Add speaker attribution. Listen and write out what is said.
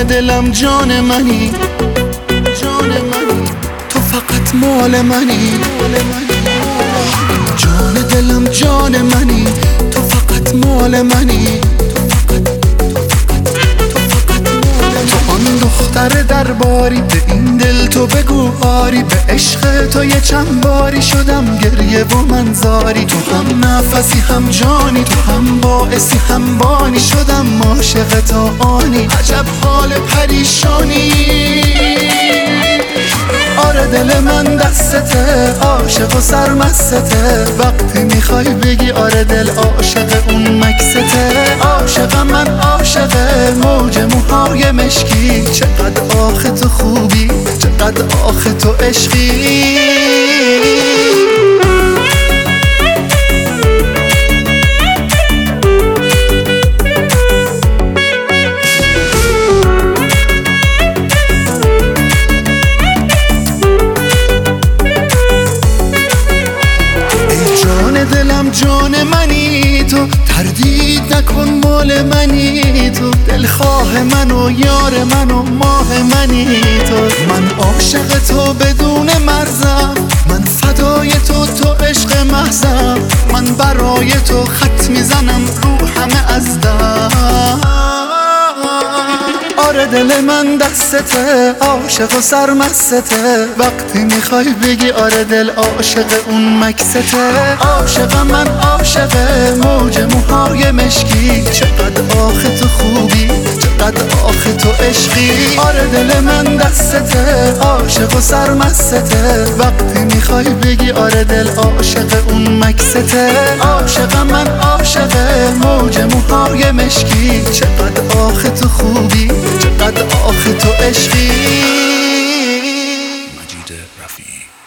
Speaker 1: جان دلم جان منی، جان منی، تو فقط مال منی، جان دلم جان منی، تو فقط مال منی، تو آن دختر درباری، به این دل تو بگو آری، به عشق تو یه چند باری شدم گریه و منظاری، تو هم نفسی هم جانی، تو هم باعثی هم بانی، شدم عاشق تا آنی، عجب حال پریشانی. آره دل من دستته، عاشق و سرمسته، وقتی میخوای بگی آره دل عاشق اون مکسته، عاشقم من عاشق موج موهای مشکی، چقدر آخه تو خوبی، چقدر آخه تو عشقی. دلم جان منی تو، تردید نکن مال منی تو، دلخواه من و یار من و ماه منی تو، من عاشق تو بدون مرزم، من فدای تو، تو عشق محضم، من برای تو خط میزنم رو همه از دم. آره دل من دستته، عاشق و سرمسته، وقتی میخوای بگی آره دل عاشق اون مکسته، عاشقم من عاشق موج موهای مشکی، چقدر آخه تو خوبی، چقدر آخه تو عشقی. آره دل من دستته، عاشق و سرمسته، وقتی میخوای بگی آره دل عاشق اون مکسته، عاشقم من عاشق موج موهای مشکی، چقدر آخه تو خوبی، چقدر آخه تو عشقی. مجید رفیعی.